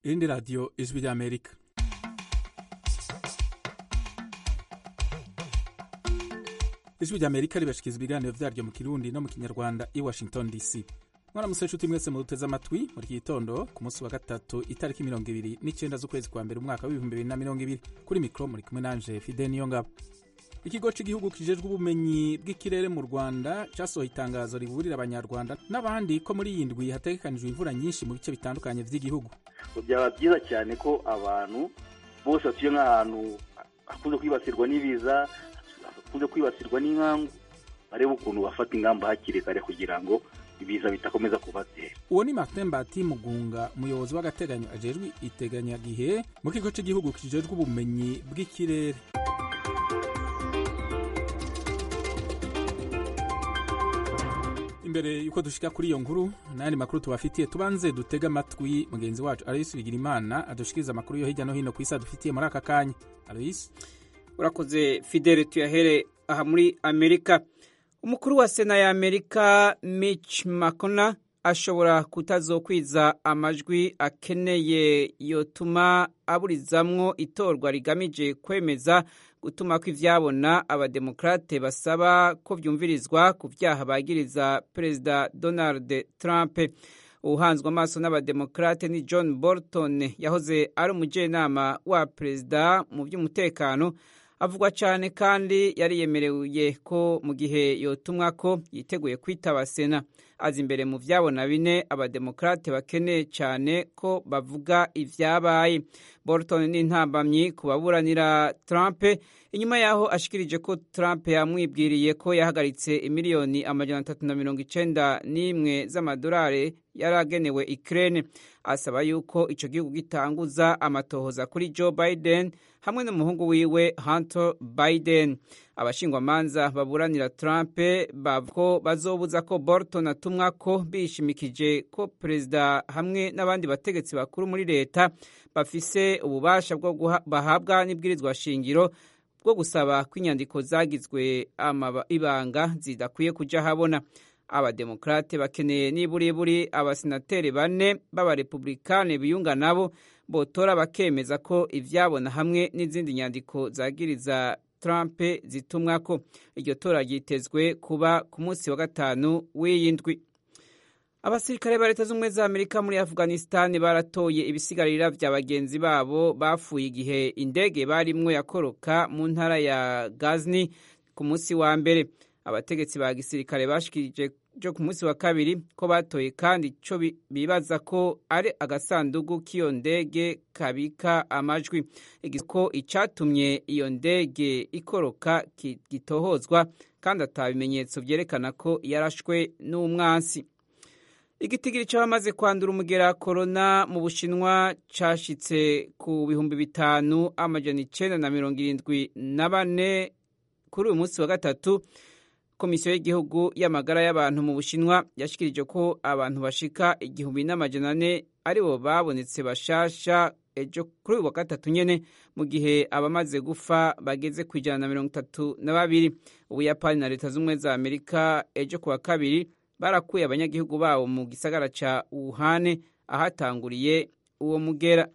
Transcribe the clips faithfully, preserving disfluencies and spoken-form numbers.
irindi radiyo ijwi ry'Amerika. ijwi ry'Amerika ribashikiriza ibiganiro vyaryo mu Kirundi no mu Kinyarwanda i Washington D C. Mwaramutse nshuti mwese muduteze amatwi muri iki gitondo ku munsi wa gatatu itariki mirongo ibiri n'icenda z'ukwezi kwa mbere umwaka w'ibihumbi bibiri na mirongo ibiri. Kuri mikro muri kumwe nanje Fidel Niyongabo. Ikigo cy'igihugu kijejwe ubumenyi bw'ikirere mu Rwanda cyasohoye itangazo riburira abanyarwanda n'abandi ko muri iyi ndwi hategekanijwe imvura nyinshi mu bice bitandukanye vy'igihugu. Byaba byiza cyane ko abantu bose batuye nk'ahantu hakunze kwibasirwa n'ibiza, hakunze kwibasirwa n'inkangu, barebe ukuntu bafata ingamba hakiri kare kugira ngo ibiza bitakomeza kubatera. Uwo ni Martin Mbati Mugunga, umuyobozi w'agateganyo ajejwe iteganyagihe mu kigo cy'igihugu kijejwe ubumenyi bw'ikirere. Imbere yuko dushika kuri iyo nkuru n'andi makuru tubafitiye, tubanze dutega amatwi mugenzi wacu Alois Bigirimana adushikiriza amakuru yo hirya no hino ku isi dufitiye muri aka kanya. Alois, urakoze Fidel. Tuyahere aha muri Amerika. Umukuru wa Sena ya Amerika Mitch McConnell ashobora kutazokwiza amajwi akeneye yotuma aburizamwo itorwa rigamije kwemeza gutuma ko ivyabona abademokrate basaba ko vyumvirizwa ku vyaha bagiriza Perezida Donald Trump. Uhanzwe amaso n'abademokrate ni John Bolton, yahoze ari umujenama wa perezida mu by'umutekano, avugwa cyane kandi yari yemereye ko mu gihe yotumwa ko yiteguye kwitaba Sena. Azi imbere mu vyabona bine abademokrate bakeneye cyane ko bavuga ivyabaye. Bolton ni ntambamyi kubaburanira Trump inyuma yaho ashikirije ko Trump yamwibwiriye ko yahagaritse imiliyoni amajana atatu na mirongo icenda n'imwe z'amadolari yaragenewe Ukraine. Asaba yuko ico gihugu gitanguza amatohoza kuri Joe Biden hamwe n'umuhungu wiwe Hunter Biden. Abashingwamanza baburanira Trump bavko bazobuza ko Bolton atumwa ko bishimikije ko perezida hamwe n'abandi bategetsi bakuru muri leta bafise ububasha bwo bahabwa n'ibwirizwa shingiro bwo gusaba ko inyandiko zagizwe ibanga zidakwiye kuja habona. Abademokrate bakeneye niburiburi abasenateri bane b'abarepublikane biyunga nabo botora bakemeza ko ivyabona hamwe n'izindi nyandiko zagiriza Trump zitumwako. Iryo tora ryitezwe kuba ku munsi wa gatanu w'iyindwi. Abasirikare ba leta z'ubumwe za Amerika muri Afghanistan baratoye ibisigarira vya bagenzi babo bafuye igihe indege barimwo yakoroka mu ntara ya Ghazni ku munsi wa mbere. Abategetsi ba gisirikare bashikirije jo ku munsi wa kabiri ko batoye kandi ico bibaza ko ari agasandugu k'iyo ndege kabika amajwi. Igiko icatumye iyo ndege ikoroka gitohozwa kandi atabimenyetso vyerekana ko yarashwe n'umwansi. Igitigiri c'abamaze kwandura umugera corona mu Bushinwa cashitse ku bihumbi bitanu amajana icenda na mirongo irindwi na bane kuri uyu munsi wa gatatu. Komisiyo y'igihugu y'amagara y'abantu mu Bushinwa yashikirije ko abantu bashika igihumbi n'amajana ane aribo babonetse bashasha ejo kuri uyu wa gatatu nyene, mu gihe abamaze gufa bageze ku ijana na mirongo itatu na babiri. Ubuyapani na leta z'ubumwe za Amerika ejo ku wa kabiri barakuye abanyagihugu babo mu gisagara ca Wuhan ahatanguriye uwo mugera.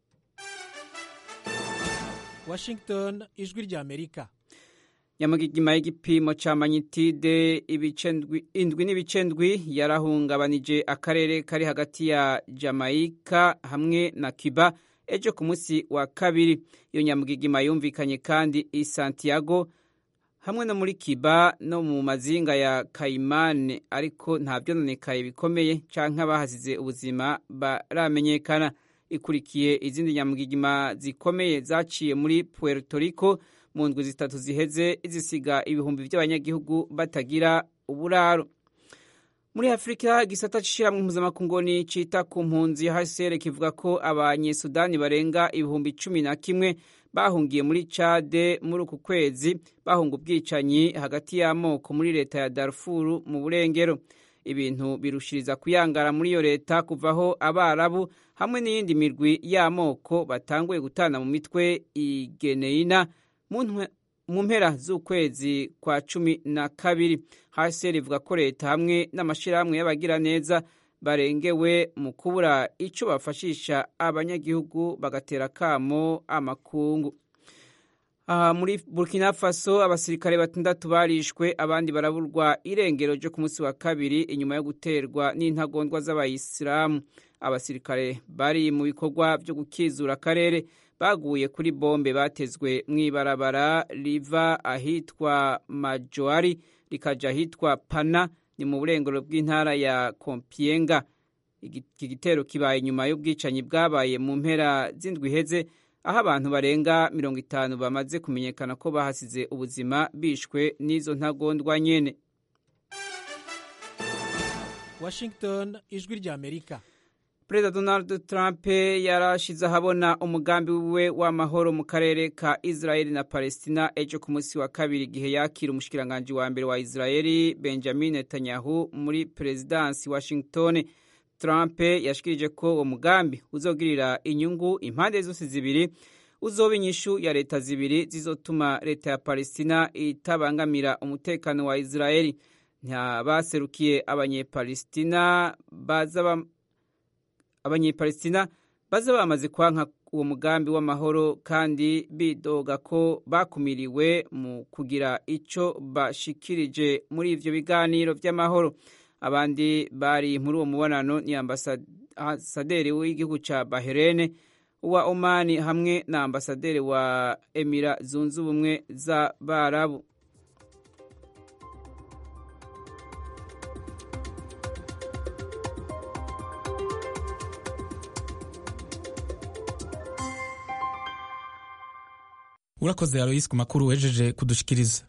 Washington, ijwi rya Amerika. Nyamugigima y'igipimo ca magnitude indwi n'ibicendwi yarahungabanije akarere kari hagati ya Jamaica hamwe na Cuba ejo ku munsi wa kabiri. Iyo nyamugigima yumvikanye kandi i Santiago hamwe no muri Cuba no mu mazinga ya Cayman, ariko nta vyononekaye bikomeye canke abahasize ubuzima baramenyekana. Ikurikiye izindi nyamugigima zikomeye zaciye muri Puerto Rico mu ndwi zitatu ziheze, izisiga ibihumbi vy'abanyagihugu batagira uburaro. Muri Afrika, gisata cishiramwe mpuzamakungu cita ku mpunzi H C R kivuga ko abanyesudani barenga ibihumbi cumi na kimwe bahungiye muri Chad muri uku kwezi bahunga ubwicanyi hagati y'amoko muri leta ya Darfur mu burengero. Ibintu birushiriza kuyangara muri iyo leta kuvaho Abarabu hamwe n'iyindi mirwi y'amoko batanguye gutana mu mitwe igeneina mu mpera z'ukwezi kwa cumi na kabiri. H C R ivuga ko leta hamwe n'amashirahamwe y'abagira neza barengewe mu kubura icyo bafashisha abanyagihugu bagatera akamo amakungu. Aha muri Burkina Faso abasirikare batandatu barishwe abandi baraburwa irengero ryo ku munsi wa kabiri inyuma yo guterwa n'intagondwa z'abayisilamu. Abasirikare bari mu bikorwa byo gukizura akarere baguye kuri bombe batezwe mw'ibarabara riva ahitwa Majoari rikaja ahitwa Pana ni mu burengero bw'intara ya Kompienga. Iki gitero kibaye nyuma y'ubwicanyi bwabaye mu mpera z'indwi iheze aho abantu barenga mirongo itanu bamaze kumenyekana ko bahasize ubuzima bishwe n'izo ntagondwa nyene. Washington, ijwi rya Amerika. Perezida Donald Trump yarashize ahabona umugambi we w'amahoro mu karere ka Israeli na Palestina ejo ku munsi wa kabiri igihe yakira umushikiranganji wa mbere wa Israeli Benjamin Netanyahu muri Presidency Washington. Trump yashikirije ko uwo mugambi uzogirira inyungu impande zose zibiri, uzoba inyishu ya leta zibiri zizotuma leta ya Palestina itabangamira umutekano wa Israeli. Ntabaserukiye abanyepalestina baza abanyepalestina baza bamaze kwanka uwo mugambi w'amahoro kandi bidoga ko bakumiriwe mu kugira ico bashikirije muri ivyo biganiro vy'amahoro. Abandi bari muri uwo mubonano ni ambasaderi w'igihugu ca Bahrain, wa Omani hamwe na ambasaderi wa Emira Zunze Ubumwe z'Abarabu. Urakoze Alois ku makuru wejeje kudushikiriza.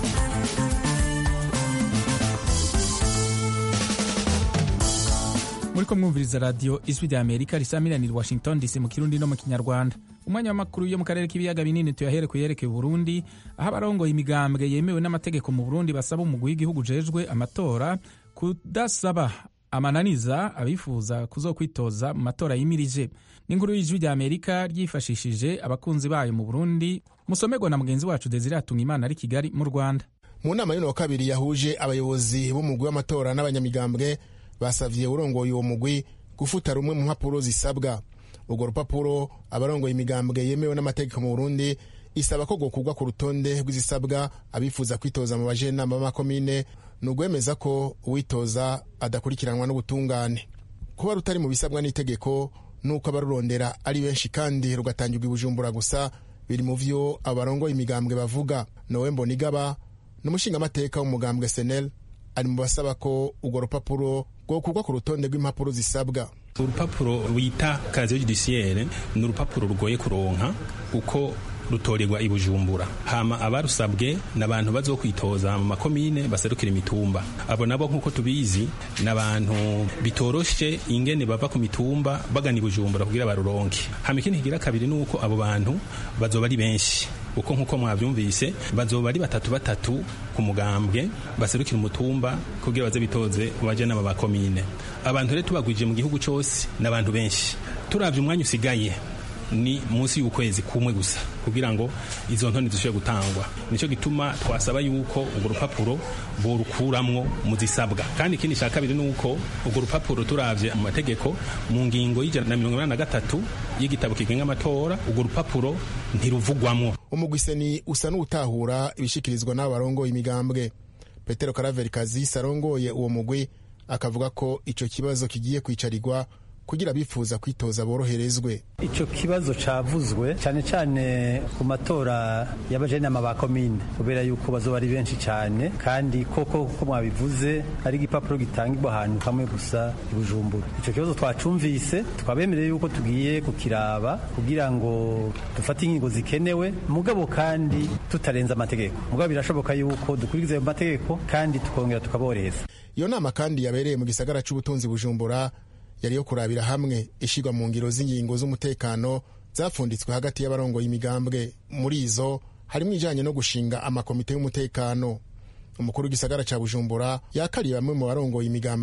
Muriko mwumviriza radio Ijwi rya Amerika risamiranira Washington D C mu Kirundi no mu Kinyarwanda. Umwanya w'amakuru yo mu karere k'ibiyaga binini tuyahere kuyerekeye Burundi, aho abarongoye imigambwe yemewe n'amategeko mu Burundi basaba umugwi w'igihugu ujejwe amatora kudasaba amananiza abifuza kuzokwitoza mu matora yimirije. N'inkuru y'Ijwi rya Amerika ryifashishije abakunzi bayo mu Burundi, musomerwa na mugenzi wacu Desire Atungimana ari Kigali mu Rwanda. Mu nama y'uno wa kabiri yahuje abayobozi b'umugwi w'amatora n'abanyamigambwe basavye urongoye uwo mugwi gufuta rumwe mu mpapuro zisabwa. Urwo rupapuro abarongoye imigambwe yemewe n'amategeko mu Burundi isaba ko gukugwa ku rutonde rw'izisabwa abifuza kwitoza mu bajenama b'amakomine, n'ugwemeza ko uwitoza adakurikiranwa n'ubutungane. Kuba rutari mu bisabwa n'itegeko nuko abarurondera ari benshi kandi rugatangirwa i Bujumbura gusa, biri mu vyo abarongoye imigambwe bavuga. Nowe Mbonigaba n'umushinga amateka w'umugambwe S N L ari mu basaba ko urwo rupapuro rwokugwa ku rutonde rw'impapuro zisabwa. Urupapuro wita casier judiciaire ni urupapuro rugoye kuronka uko rutorerwa i Bujumbura. Hama abarusabwe n'abantu bazokwitoza mu makomine baserukira imitumba. Abo nabo nkuko tubizi n'abantu bitoroshe ingene bava ku mitumba bagana i Bujumbura kugira baruronke. Hama ikindi kigira kabiri nuko abo bantu bazoba ari benshi. Uko nkuko mwavyumvise bazoba ari batatu batatu ku mugambwe baserukira umutumba kugira baze bitoze ubajana mu bakomine. Abantu rero tubagwije mu gihugu cyose n'abantu benshi. Turavye umwanya usigaye ni munsi y'ukwezi kumwe gusa kugira ngo izo ntoni zishobore gutangwa. Nico gituma twasaba yuko urwo rupapuro borukuramwo mu zisabwa. Kandi ikindi cya kabiri nuko urwo rupapuro turavye mu mategeko mu ngingo y'ijana na mirongo inani na gatatu y'igitabo kigenga amatora, urwo rupapuro ntiruvugwamwo. Umugwiseni usa n'utahura ibishikirizwa n'abarongoye imigambwe. Petero Karaveri Kazisi arongoye uwo mugwi akavuga ko ico kibazo kigiye kwicarirwa kugira bifuza kwitoza boroherezwe. Ico kibazo cavuzwe cyane cyane ku matora y'abajenama ba komine kubera yuko bazoba ari benshi cyane, kandi koko ko mwabivuze ari igipapuro gitangirwa ahantu kamwe gusa i Bujumbura. Ico kibazo twacumvise, twabemereye yuko tugiye kukiraba kugira ngo dufate ingingo zikenewe, mugabo kandi tutarenza amategeko. Mugabo birashoboka yuko dukurikiza ayo mategeko kandi tukongera tukaboreza. Iyo nama kandi yabereye mu gisagara c'ubutunzi Bujumbura yari yo kurabira hamwe ishigwa mu ngiro z'ingingo z'umutekano zafunditswe hagati y'abarongoye imigambwe. Muri izo harimo ijanye no gushinga amakomite y'umutekano. Umukuru w'igisagara ca Bujumbura yakariye bamwe mu barongoye imigambwe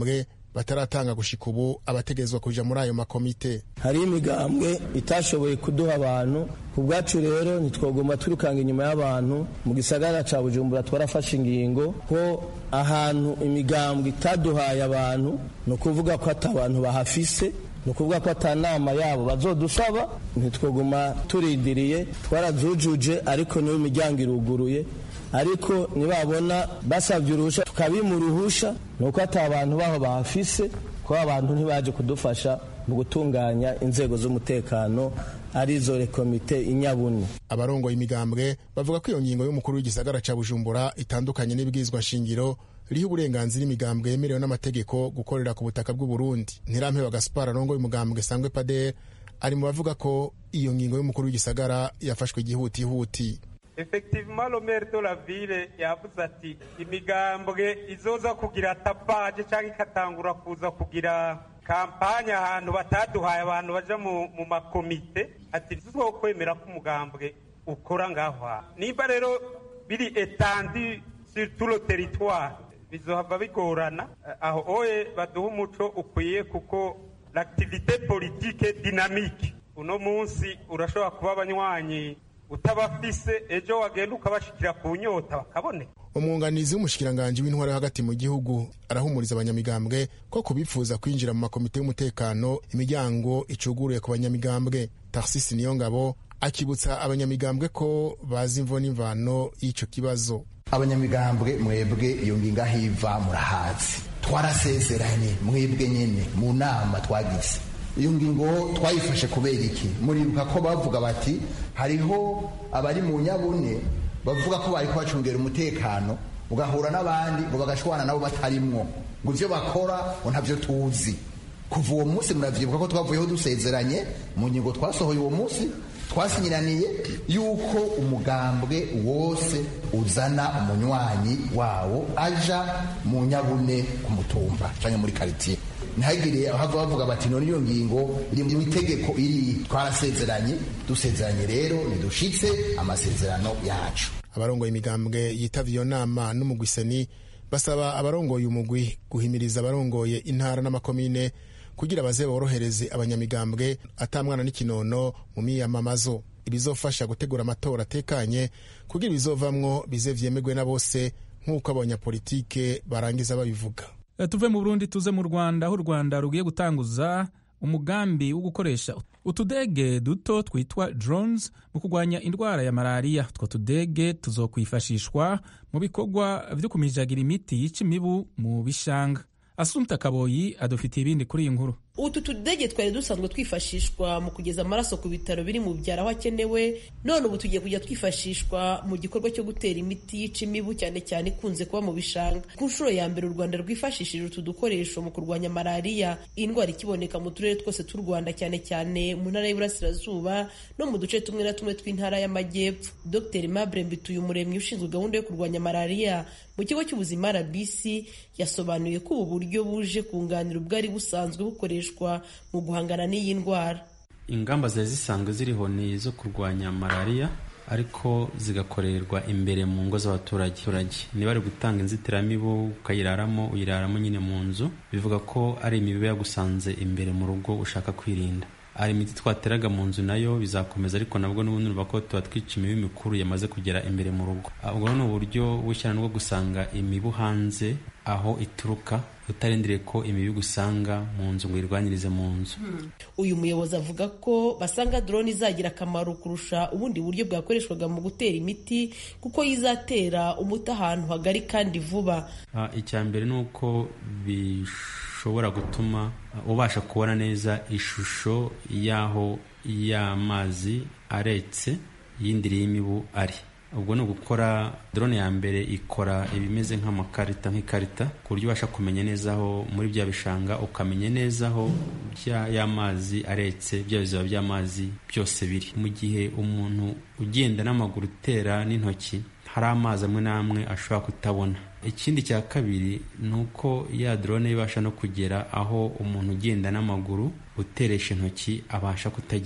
bataratanga gushika ubu abategezwa kuja muri ayo makomite. Hari imigambwe itashoboye kuduha abantu, ku bwacu rero ntitwogomba turukanga inyuma y'abantu. Mu gisagara ca Bujumbura twarafashe ingingo ko ahantu imigambwe itaduhaye abantu no kuvuga ko atabantu bahafise, no kuvuga ko atanama yabo bazodusaba, ntitwogoma turindiriye. Twarazujuje ariko niyo imiryango iruguruye, ariko nibabona basavye uruhusha tukabimuruhusha nuko atabantu baho bahafise, ko abantu ntibaje kudufasha mu gutunganya inzego z'umutekano arizo rekomite inyabune. Abarongoye imigambwe bavuga ko iyo ngingo y'umukuru w'igisagara ca Bujumbura itandukanye n'ibwirizwa shingiro riho uburenganzira imigambwe yemerewe n'amategeko gukorera ku butaka bw'u Burundi. Ntirampeba Gaspard arongoye umugambwe Sangwe P A D R ari mu bavuga ko iyo ngingo y'umukuru w'igisagara yafashwe igihutihuti. Effectivement le maire de la ville yavuze ati imigambwe izoza kugira tapaje cyangwa ikatangura kuza kugira kampanye ahantu bataduhaye abantu baja mu, mu makomite, ati tuzo kwemera ko umugambwe ukora ngaho. Niba rero biri étendu sur tout le territoire bizohava bigorana, aho oye baduha umuco ukwiye kuko l'activité politique est dynamique. Uno munsi urashobora kuba abanywanyi utabafise, ejo wagenda ukabashikira ku nyota bakaboneka. Umwunganizi w'umushikiranganje w'intwaro hagati mu gihugu arahumuriza abanyamigambwe ko kubifuza kwinjira mu makomite y'umutekano imiryango icuguruye ku banyamigambwe. Tarsisi Niyongabo akibutsa abanyamigambwe ko bazi imvo n'imvano y'ico kibazo. Abanyamigambwe mwebwe iyo nginga hiva murahazi, twarasezeranye mwebwe nyene mu nama twagize. Iyo ngingo twayifashe kubera iki? Muribuka ko bavuga bati hariho abari mu nyabune bavuga ko bari kwacungera umutekano, ugahura n'abandi ngo bagashwana nabo batarimwo, ngo ivyo bakora ngo ntavyo tuzi. Kuva uwo munsi muravyibuka ko twavuyeho dusezeranye mu ngingo twasohoye uwo munsi, twasinyiraniye yuko umugambwe wose uzana umunywanyi wawo aja mu nyabune ku mutumba canke muri quartier. Ntihagire ahava bavuga bati none iyo ngingo iri mu itegeko, iri twarasezeranye. Dusezeranye rero nidushitse amasezerano yacu. Abarongoye imigambwe yitavye iyo nama n'umugwiseni basaba abarongoye umugwi guhimiriza abarongoye intara n'amakomine kugira baze borohereze abanyamigambwe atamwana n'ikinono mu miyamamazo. Ibizofasha gutegura amatora atekanye kugira bizovamwo bize vyemegwe na bose nk'uko abanyapolitike barangiza babivuga. Tuve mu Burundi tuze mu Rwanda, aho u Rwanda rugiye gutanguza umugambi wo gukoresha utudege duto twitwa drones mu kurwanya indwara ya malaria. Utwo tudege tuzokwifashishwa mu bikorwa vyo kumijagira imiti yica imibu mu bishanga. Asumta Kaboyi adufitiye ibindi kuri iyi nkuru. Utu tudege twari dusanzwe twifashishwa mu kugeza amaraso ku bitaro biri mu byaro aho akenewe, none ubu tugiye kujya twifashishwa mu gikorwa cyo gutera imiti yica imibu cyane cyane ikunze kuba mu bishanga. Ku nshuro ya mbere u Rwanda rwifashishije utu dukoresho mu kurwanya malaria, indwara ikiboneka mu turere twose tw'u Rwanda cyane cyane mu ntara y'Iburasirazuba no mu duce tumwe na tumwe tw'intara y'Amajyepfo. Dr Mabure Mbituyumuremyi ushinzwe gahunda yo kurwanya malaria mu kigo cy'ubuzima R B C yasobanuye ko ubu buryo buje kunganira ubwari busanzwe bukoreshwa mu guhangana n'iyi ndwara. Ingamba zari zisanzwe ziriho ni izo kurwanya malaria, ariko zigakorerwa imbere mu ngo z'abaturage. Niba ari gutanga inzitiramibu ukayiraramo, uyiraramo nyine mu nzu, bivuga ko ari imibu yagusanze imbere mu rugo ushaka kwirinda. Ari imiti twateraga mu nzu nayo bizakomeza, ariko nabwo n'ubundi urumva ko tuba twica imibu mikuru yamaze kugera imbere mu rugo. Ubwo ni uburyo bushyira no gusanga imibu hanze aho ituruka, utarindiriye ko imibu gusanga mu nzu ngo irwanyirize mu nzu. Hmm. Uyu muyobozi avuga ko basanga drone izagira akamaro kurusha ubundi buryo bwakoreshwaga mu gutera imiti, kuko yizatera umuti ahantu hagari kandi vuba. Uh, icyambere ni uko bishobora gutuma uh, ubasha kubona neza ishusho y'aho y'amazi aretse yindiriye imibu ari. Ubwo no gukora drone ya mbere ikora ibimeze nk'amakarita nk'ikarita ku buryo ubasha kumenya neza aho muri bya bishanga, ukamenya neza aho bya y'amazi aretse bya biziba by'amazi byose biri. Mu gihe umuntu ugenda n'amaguru utera n'intoki hari amazi amwe n'amwe ashobora kutabona. Ikindi cya kabiri ni uko ya drone ibasha no kugera aho umuntu ugenda n'amaguru uteresha intoki abasha kutagera.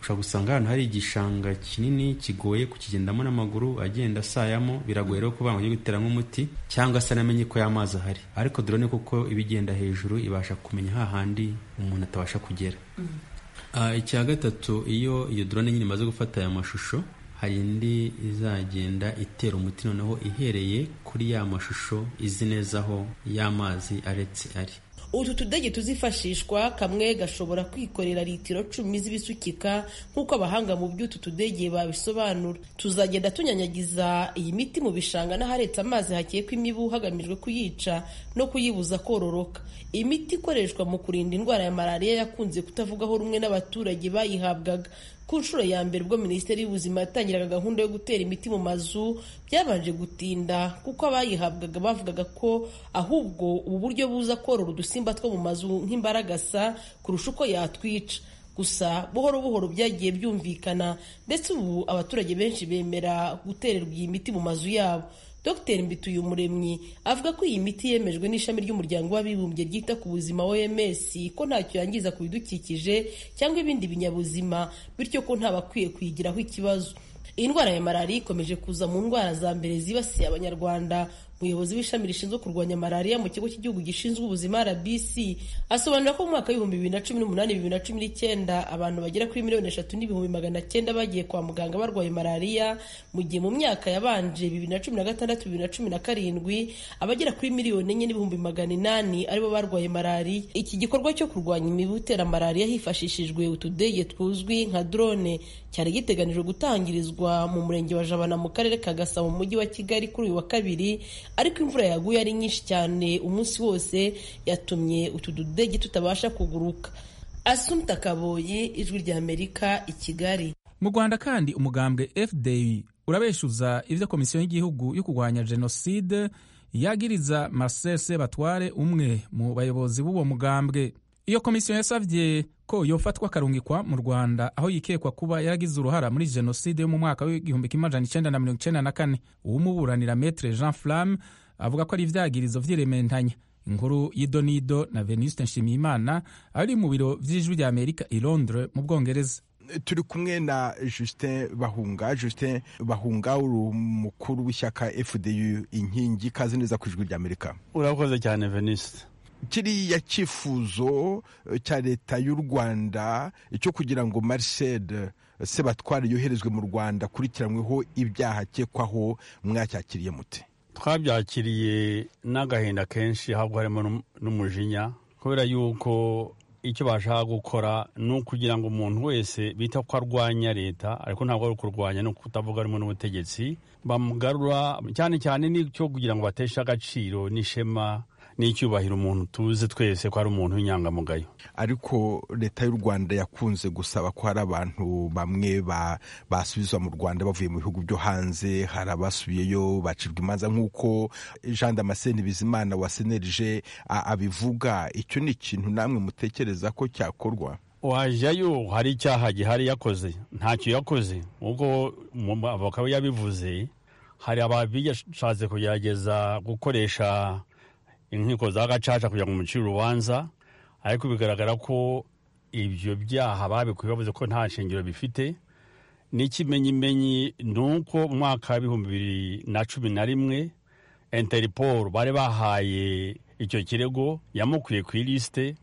ushobora gusanga ahantu hari igishanga kinini kigoye kukigendamo n'amaguru agenda asayamo, biragoye rero kuvuga ngo ujye gutera nk'umuti cyangwa se anamenye ko y'amazi ahari. Ariko drone kuko ibigenda hejuru ibasha kumenya hahandi umuntu atabasha kugera. mm. uh, icya gatatu, iyo iyo drone nyine imaze gufata aya mashusho, hari indi izagenda itera umuti noneho ihereye kuri ya mashusho izi neza aho y'amazi aretse ari. utu tudege tuzifashishwa kamwe gashobora kwikorera litiro cumi z'ibisukika nk'uko abahanga mu by'utu tudege babisobanura. Tuzagenda tunyanyagiza iyi miti mu bishanga n'aharetse amazi hakekwa imibu hagamijwe kuyica no kuyibuza kororoka. Iyi miti ikoreshwa mu kurinda indwara ya malariya yakunze kutavugaho rumwe n'abaturage bayihabwaga. Ku nshuro ya mbere ubwo Minisiteri y'Ubuzima yatangiraga gahunda yo gutera imiti mu mazu, byabanje gutinda kuko abayihabwaga bavugaga ko ahubwo ubu buryo buza korora udusimba two mu mazu nk'imbaragasa kurusha uko yatwica. Gusa buhoro buhoro byagiye byumvikana, ndetse ubu abaturage benshi bemera gutererwa iyi miti mu mazu yabo. Dr Mbituyumuremyi avuga ko iyi miti yemejwe n'ishami ry'umuryango w'abibumbye ryita ku buzima O M S ko ntacyo yangiza ku bidukikije cyangwa ibindi binyabuzima, bityo ko ntabakwiye kuyigiraho ikibazo. Iyi ndwara ya malariya ikomeje kuza mu ndwara za mbere zibasiye Abanyarwanda. Umuyobozi w'ishami rishinzwe kurwanya malariya mu kigo cy'igihugu gishinzwe ubuzima R B C asobanura ko mu mwaka w'ibihumbi bibiri na cumi n'umunani bibiri na cumi n'icyenda abantu bagera kuri miliyoni eshatu n'ibihumbi magana cyenda bagiye kwa muganga barwaye malariya, mu gihe mu myaka yabanje bibiri na cumi na gatandatu bibiri na cumi na karindwi abagera kuri miliyoni enye n'ibihumbi magana inani aribo barwaye malariya. Iki gikorwa cyo kurwanya imibu itera malariya hifashishijwe utudege twuzwi nka drone cyari giteganijwe gutangirizwa mu murenge wa Jabana mu karere ka Gasabo mu mujyi wa Kigali kuri uyu wa kabiri, ariko imvura yaguye ari nyinshi cyane umunsi wose yatumye utu dudege tutabasha kuguruka. Asumta Kaboyi, Ijwi rya Amerika, i Kigali. Mu Rwanda kandi umugambwe F D U urabeshuza ivyo Komisiyo y'Igihugu yo kurwanya Jenoside yagiriza Marcel Sebatware, umwe mu bayobozi b'uwo mugambwe. Iyo komisiyo yasavye ko yofatwa karungikwa mu Rwanda aho yikekwa kuba yaragize uruhara muri Jenoside yo mu mwaka w'igihumbi kimwe amajana icenda na mirongo icenda na kane. Uwumuburanira Maître Jean Flamme avuga ko ari ivyagirizo vy'irementanya. Inkuru y'idonido na Venuste Nshimiyimana ari mu biro vy'Ijwi rya Amerika i Londres mu Bwongereza. Turi kumwe na Justin Bahunga. Justin Bahunga uri umukuru w'ishyaka F D U inkingi, kazi neza ku Ijwi rya Amerika. Urakoze cyane Venuste. Kiriya cyifuzo cya leta y'u Rwanda cyo kugira ngo Marcel Sebatware yoherezwe mu Rwanda kurikiranyweho ibyaha akekwaho, mwacyakiriye mute? Twabyakiriye n'agahinda kenshi, ahubwo harimo n'umujinya, kubera yuko icyo bashaka gukora ni ukugira ngo umuntu wese bita ko arwanya leta, ariko ntabwo ari kurwanya no kutavuga harimo n'ubutegetsi, bamugarura cyane cyane n'icyo kugira ngo bateshe agaciro n'ishema n'icyubahiro umuntu tuzi twese ko ari umuntu w'inyangamugayo. Ariko leta y'u Rwanda yakunze gusaba ko hari abantu bamwe basubizwa mu Rwanda bavuye mu bihugu byo hanze, hari abasubiyeyo bacibwa imanza nk'uko Jean Damascene Bizimana wa C N L G abivuga. Icyo ni ikintu namwe mutekereza ko cyakorwa? Wajayo hari icyaha gihari yakoze, ntacyo yakoze, ubwo bakaba yabivuze. Hari ababishatse kugerageza gukoresha inkiko za gacaca kugira ngo umucire urubanza, ariko bigaragara ko ibyo byaha babikuye bavuze ko nta shingiro bifite. N'ikimenyimenyi ni uko mu mwaka w'ibihumbi bibiri na cumi na rimwe Interpol bari bahaye icyo kirego yamukuye ku ilisite,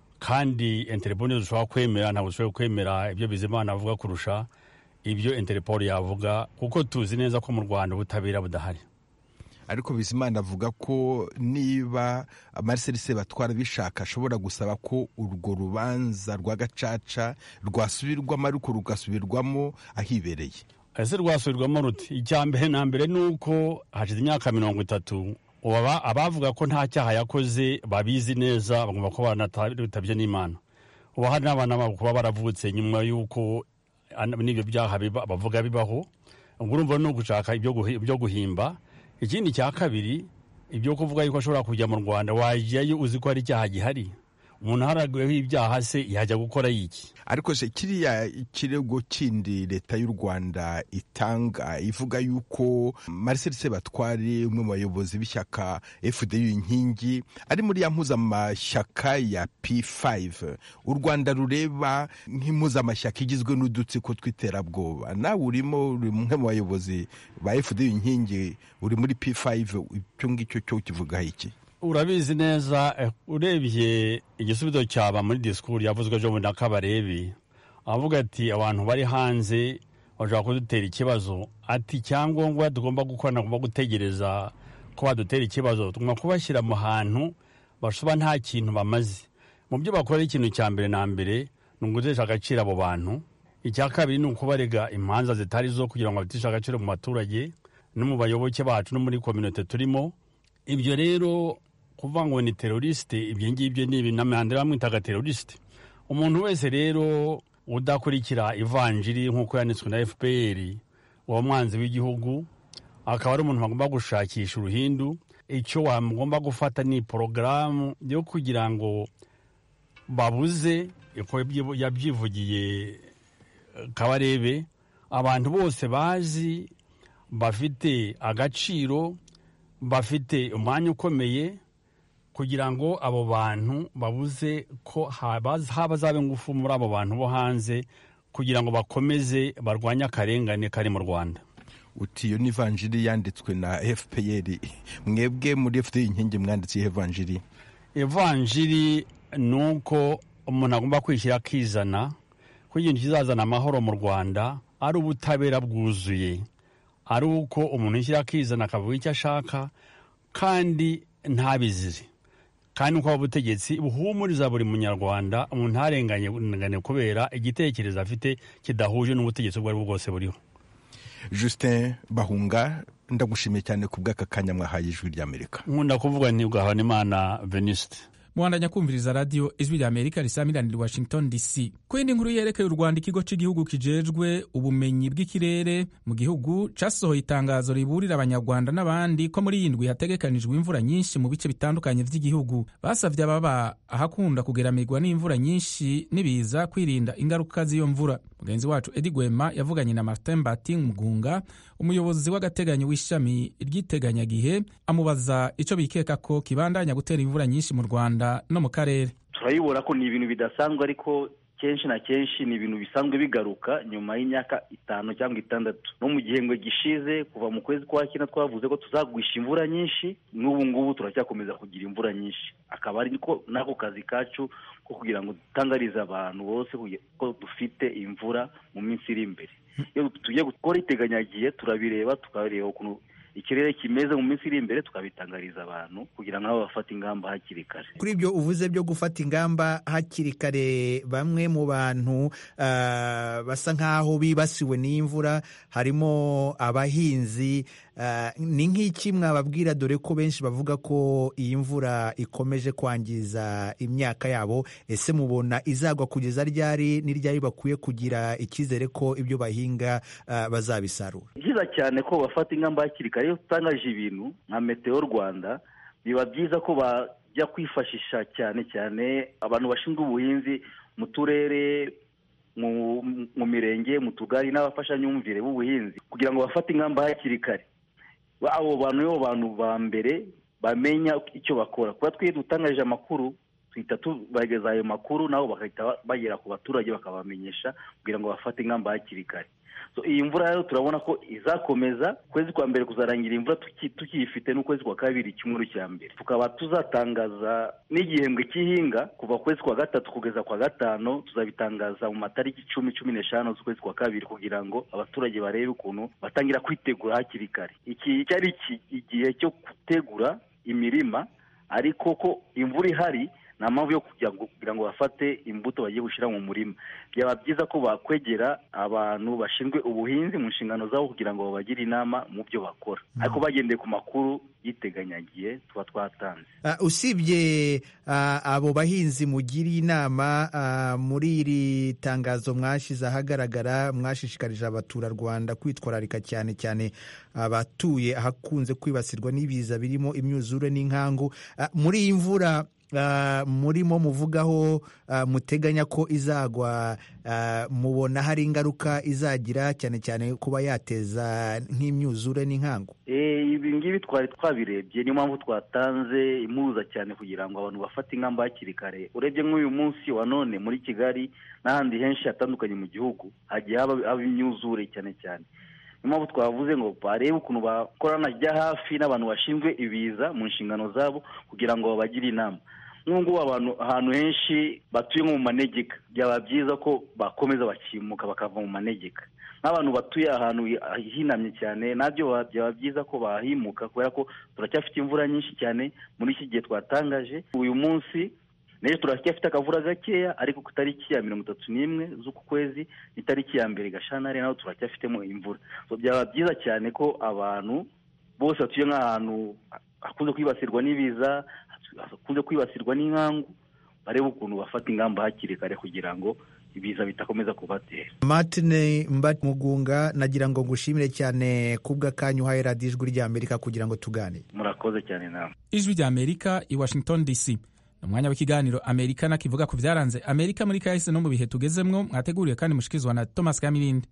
kandi Interpol nizo zishobora kwemera, ntabwo zishobora kwemera ibyo Bizimana avuga kurusha ibyo Interpol yavuga, kuko tuzi neza ko mu Rwanda ubutabera budahari. Ariko Bizimana avuga ko niba Marcel Sebatware bishaka ashobora gusaba ko urwo rubanza rwa gacaca rwasubirwamo, ariko rugasubirwamo ahibereye. Ese rwasubirwamo ruti? Icya mbere na mbere ni uko hashize imyaka mirongo itatu abavuga ko nta cyaha yakoze babizi neza, bagomba kuba baranatabye n'Imana. Ubu hari n'abana kuba baravutse nyuma y'uko n'ibyo byaha bavuga bibaho, ubwo urumva ni ugushaka ibyo guhimba. Ikindi cya kabiri, ibyo kuvuga yuko ashobora kujya mu Rwanda, wajyayo uzi ko hari icyaha gihari, umuntu haraguyeho ibyaha se yajya gukora yiki? Ariko se kiriya kirego kindi leta y'u Rwanda itanga ivuga yuko Marcel Sebatware umwe mu bayobozi b'ishyaka F D U inkingi ari muri ya mpuzamashyaka ya P five u Rwanda rureba nk'impuzamashyaka igizwe n'udutsiko tw'iterabwoba, nawe urimo uri umwe mu bayobozi ba F D U inkingi uri muri P five, icyo ngicyo cyo kivuga iki? Urabizi neza, urebye igisubizo cyaba muri disikuru yavuzwe ejo bundi na Kabarebe avuga ati abantu bari hanze bashaka kudutera ikibazo, ati icyangombwa tugomba gukora nagomba gutegereza ko badutera ikibazo, tugomba kubashyira mu hantu bashobora nta kintu bamaze. Mu byo bakora ikintu cya mbere na mbere ni ugutesha agaciro abo bantu, icya kabiri ni ukubarega imanza zitari zo kugira ngo bateshe agaciro mu baturage no mu bayoboke bacu no muri kominote turimo. Ibyo rero kuvuga ngo ni teroriste, ibyo ngibyo ni ibinamande bamwitaga teroriste. Umuntu wese rero udakurikira ivanjiri nk'uko yanditswe na F P R, uwo mwanzi w'igihugu, akaba ari umuntu bagomba gushakisha uruhindu. Icyo wamugomba gufata ni porogaramu yo kugira ngo babuze, uko yabyivugiye Kabarebe, abantu bose bazi bafite agaciro, bafite umwanya ukomeye, kugira ngo abo bantu babuze ko haba zabe ngufu muri abo bantu bo hanze, kugira ngo bakomeze barwanye akarengane kari mu Rwanda. Uti iyo ni evanjiri yanditswe na F P R, mwebwe muri F D U inkingi mwanditse evanjiri? Evanjiri nuko umuntu agomba kwishyira akizana ko ikintu kizazana amahoro mu Rwanda ari ubutabera bwuzuye, ari uko umuntu yishyira akizana akavuga icyo ashaka kandi ntabizire, kandi uko ubutegetsi buhumuriza buri munyarwanda umuntu ntarengane kubera igitekerezo afite kidahuje n'ubutegetsi ubwo ari bwo bwose buriho. Justin Bahunga, ndagushimiye cyane ku bw'aka kanya mwahaye Ijwi ry'Amerika. Nkunda kuvuga nti ugahana Imana Venuste. Mwandanya kumviriza radio Ijwi ry'Amerika risamiranira Washington D C. Kwindi nkuru yerekeye u Rwanda, ikigo cy'igihugu kijejwe ubumenyi bw'ikirere mu gihugu casohoye itangazo riburira abanyarwanda n'abandi ko muri indwi hategekanijwe imvura nyinshi mu bice bitandukanye vy'igihugu. Basavye ababa ahakunda kugeramirwa n'imvura nyinshi nibiza kwirinda ingaruka z'iyo mvura. Mugenzi wacu Edi Gwema yavuganye na Martin Bating Mugunga, umuyobozi w'agateganyo w'ishami ry'iteganyagihe, amubaza ico bikeka ko kibandanya gutera imvura nyinshi mu Rwanda no mu karere. Turayibora ko ni ibintu bidasanzwe, ariko kenshi na kenshi ni ibintu bisanzwe bigaruka nyuma y'imyaka itanu cyangwa itandatu. No mu gihembwe gishize kuva mu kwezi kwa kina twavuze ko tuzagwisha imvura nyinshi, n'ubu ngubu turacyakomeza kugira imvura nyinshi. Akaba ari ko nako kazi kacu ko kugira ngo dutangarize abantu bose ko dufite imvura mu minsi iri imbere. Iyo tugiye gukora iteganyagihe turabireba, tukareba ukuntu ikirere kimeze mu minsi iri imbere, tukabitangariza abantu kugira ngo nabo bafate ingamba hakiri kare. Kuri ibyo uvuze byo gufata ingamba hakiri kare, bamwe mu bantu uh, basa nk'aho bibasiwe n'imvura harimo abahinzi. Uh, ni nk'iki mwababwira, dore ko benshi bavuga ko iyi mvura ikomeje kwangiza imyaka yabo? Ese mubona izagwa kugeza ryari, n'iryari bakwiye kugira icyizere ko ibyo bahinga uh, bazabisarura? Byiza cyane ko bafata ingamba hakiri kare. Iyo tutangaje ibintu nka Meteo Rwanda, biba byiza ko bajya kwifashisha cyane cyane abantu bashinzwe ubuhinzi mu turere, mu, mu mirenge, mu tugari n'abafashanyumvire b'ubuhinzi, kugira ngo bafate ingamba hakiri kare. Abo bantu nibo bantu ba mbere bamenya icyo bakora. Kuba twiye dutangaje amakuru, twita tubageza ayo makuru, nabo bakahita bagera ku baturage bakabamenyesha kugira ngo bafate ingamba hakiri kare. So iyi mvura rero turabona ko izakomeza. Kwezi kwa mbere kuzarangira imvura tukiyifite n'ukwezi kwa kabiri cy'umuru cya mbere. Tukaba tuzatangaza n'igihembwe cy'ihinga kuva kwezi kwa gatatu kugeza kwa gatanu, tuzabitangaza mu matariki icumi cumi n'eshanu z'ukwezi kwa kabiri, kugira ngo abaturage barebe ukuntu batangira kwitegura hakiri kare. Iki cyari igihe cyo gutegura imirima, ariko ko imvura ihari nta mpamvu yo kugira ngo bafate imbuto bagiye gushyira mu murima. Byaba byiza ko bakwegera abantu bashinzwe ubuhinzi mu nshingano zabo kugira ngo babagire inama mu byo bakora, ariko bagendeye ku makuru byiteganyagiye tuba twatanze. Uh, usibye uh, abo bahinzi mugiriye inama uh, muri iri tangazo mwashize ahagaragara, mwashishikarije abaturarwanda kwitwararika cyane cyane abatuye ahakunze kwibasirwa n'ibiza birimo imyuzure n'inkangu. Uh, muri iyi mvura Uh, murimo muvugaho uh, muteganya ko izagwa, uh, mubona hari ingaruka izagira cyane cyane kuba yateza nk'imyuzure n'inkangu? Eh, ibi ngibi twari twabirebye, niyo mpamvu twatanze impuza cyane kugira ngo abantu bafate ingamba hakiri kare. Urebye nk'uyu munsi wa none muri Kigali n'ahandi henshi hatandukanye mu gihugu hagiye haba imyuzure cyane cyane. Niyo mpamvu twavuze ngo barebe ukuntu bakorana jya hafi n'abantu bashinzwe ibiza mu nshingano zabo kugira ngo babagire inama. Nk'ubu abantu ahantu henshi batuye mu manegeka, byaba byiza ko bakomeza bakimuka bakava mu manegeka. Nk'abantu batuye ahantu hinamye cyane nabyo byaba byiza ko bahimuka, kubera ko turacyafite imvura nyinshi cyane muri iki gihe twatangaje. Uyu munsi n'ejo turacyafite akavura gakeya, ariko ku tariki ya mirongo itatu n'imwe z'uku kwezi n'itariki ya mbere Gashyantare naho turacyafitemo imvura. So byaba byiza cyane ko abantu bose batuye nk'ahantu hakunze kwibasirwa n'ibiza, hakunze kwibasirwa n'inkangu, barebe ukuntu bafata ingamba hakiri kare kugira ngo ibiza bitakomeza kubatera. Martin Mbati Mugunga, nagira ngo ngushimire cyane kubw'akanya uhaye radiyo Ijwi ry'Amerika kugira ngo tugane. Murakoze cyane nawe. Ijwi ry'Amerika i Washington D C. Umwanya w'ikiganiro Amerika nakivuga ku byaranze Amerika muri kahise no mu bihe tugezemwo, mwateguriye kandi mushikizwa na Thomas Kamilindi.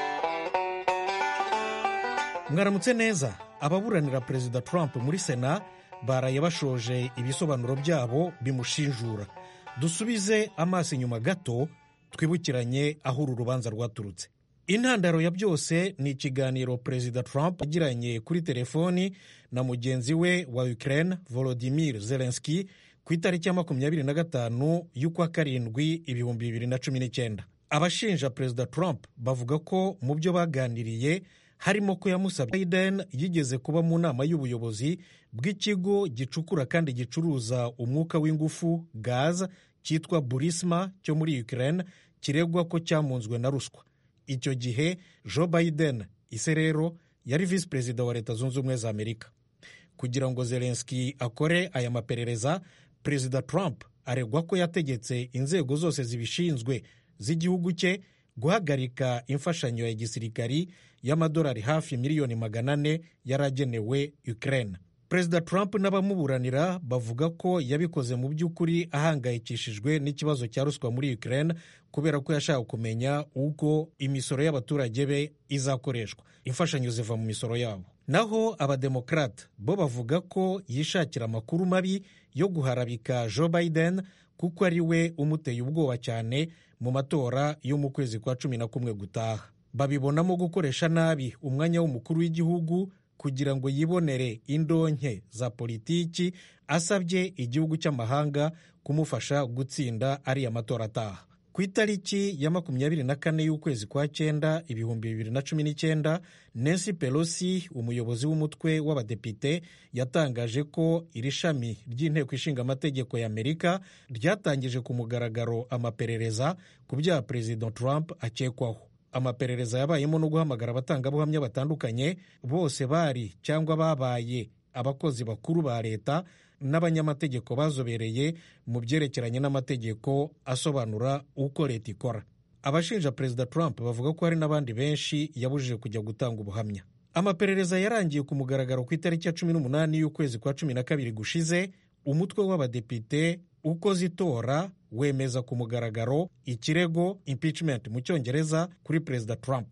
Mwaramutse neza. Ababuranira Perezida Trump muri Sena baraye bashoje ibisobanuro byabo bimushinjura. Dusubize amaso inyuma gato twibukiranye aho uru rubanza rwaturutse. Intandaro ya byose ni ikiganiro Perezida Trump yagiranye kuri telefoni na mugenzi we wa Ukraine Volodymyr Zelensky ku itariki ya makumyabiri na gatanu y'ukwa karindwi ibihumbi bibiri na cumi n'icyenda. Abashinja Perezida Trump bavuga ko mu byo baganiriye harimo ko yamusabye Biden yigeze kuba mu nama y'ubuyobozi bw'ikigo gicukura kandi gicuruza umwuka w'ingufu gaz cyitwa Burisma cyo muri Ukraine, kiregwa ko cyamunzwe na ruswa. Icyo gihe Joe Biden ise rero yari visi perezida wa Leta Zunze Ubumwe za Amerika. Kugira ngo Zelensky akore aya maperereza, Perezida Trump aregwa ko yategetse inzego zose zibishinzwe z'igihugu cye guhagarika imfashanyo ya gisirikari y'amadolari hafi miliyoni magana ane yaragenewe Ukraine. Perezida Trump n'abamuburanira bavuga ko yabikoze mu by'ukuri ahangayikishijwe n'ikibazo cya ruswa muri Ukraine, kubera ko yashaka kumenya uko imisoro y'abaturage be izakoreshwa. Imfashanyo ziva mu misoro yabo. Naho abademokrate bo bavuga ko yishakira amakuru mabi yo guharabika Joe Biden kuko ari we umuteye ubwoba cyane mu matora yo mu kwezi kwa cumi na kumwe gutaha. Babibonamo gukoresha nabi umwanya w'umukuru w'igihugu kugira ngo yibonere indonke za politiki, asabye igihugu cy'amahanga kumufasha gutsinda ariya matora ataha. Ku itariki ya makumyabiri na kane y'ukwezi kwa cyenda ibihumbi bibiri na cumi n'icyenda, Nancy Pelosi, umuyobozi w'umutwe w'abadepite, yatangaje ko iri shami ry'inteko ishinga amategeko ya Amerika ryatangije ku mugaragaro amaperereza ku byaha Perezida Trump akekwaho. Amaperereza yabayemo no guhamagara abatangabuhamya batandukanye, bose bari cyangwa babaye abakozi bakuru ba leta n'abanyamategeko bazobereye mu byerekeranye n'amategeko asobanura uko leta ikora. Abashinja Perezida Trump bavuga ko hari n'abandi benshi yabujije kujya gutanga ubuhamya. Amaperereza yarangiye ku mugaragaro ku itariki ya cumi n'umunani y'ukwezi kwa cumi na kabiri gushize. Umutwe w'abadepite ukoze itora wemeza ku mugaragaro ikirego impeachment mu cyongereza kuri Perezida Trump.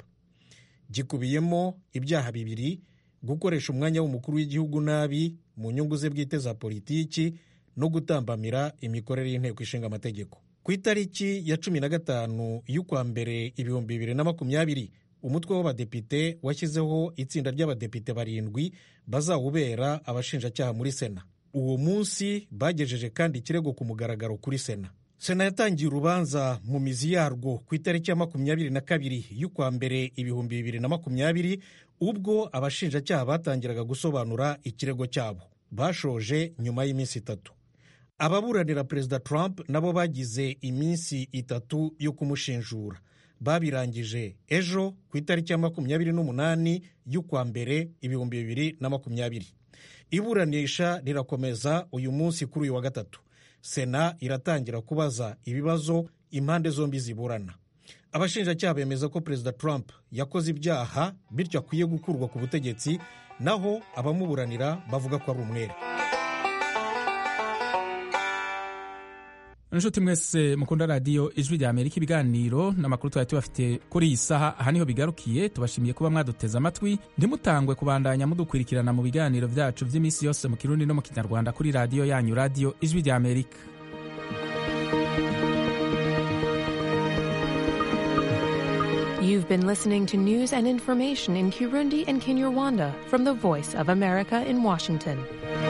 Gikubiyemo ibyaha bibiri: gukoresha umwanya w'umukuru w'igihugu nabi mu nyungu ze bwite za politiki no gutambamira imikorere y'inteko ishinga amategeko. Ku itariki ya cumi na gatanu y'ukwa mbere ibihumbi bibiri na makumyabiri, umutwe w'abadepite washyizeho itsinda ry'abadepite barindwi bazawubera abashinjacyaha muri Sena. Uwo munsi bagejeje kandi ikirego ku mugaragaro kuri Sena. Sena yatangiye urubanza mu mizi yarwo ku itariki ya makumyabiri na kabiri y'ukwa mbere ibihumbi bibiri na makumyabiri, ubwo abashinjacyaha batangiraga gusobanura ikirego cyabo. Bashoje nyuma y'iminsi itatu. Ababuranira Perezida Trump nabo bagize iminsi itatu yo kumushinjura. Babirangije ejo ku itariki ya makumyabiri n'umunani y'ukwa mbere ibihumbi bibiri na makumyabiri. iburanisha rirakomeza uyu munsi kuri uyu wa gatatu. Sena iratangira kubaza ibibazo impande zombi ziburana. Abashinjacyaha bemeza ko Perezida Trump yakoze ibyaha bityo akwiye gukurwa ku butegetsi, naho abamuburanira bavuga ko ari umwere. inshuti mwese mukunda radiyo ijwi rya Amerika, ibiganiro n'amakuru twari tubafite kuri iyi saha aha niho bigarukiye. Tubashimiye kuba mwaduteze amatwi. Ntimutangwe kubandanya mudukurikirana mu biganiro byacu by'iminsi yose mu Kirundi no mu Kinyarwanda kuri radiyo yanyu, radiyo ijwi rya Amerika. You've been listening to news and information in Kirundi and Kinyarwanda from the Voice of America in Washington.